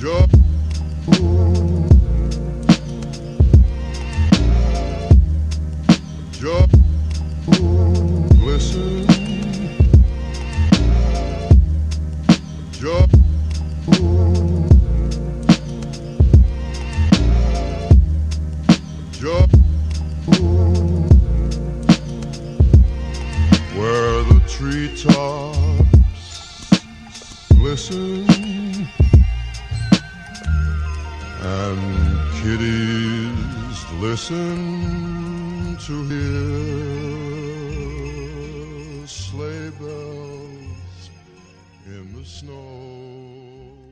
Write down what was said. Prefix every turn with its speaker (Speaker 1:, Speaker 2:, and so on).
Speaker 1: Just listen. Just where the treetops glisten and kitties listen to hear sleigh bells in the snow.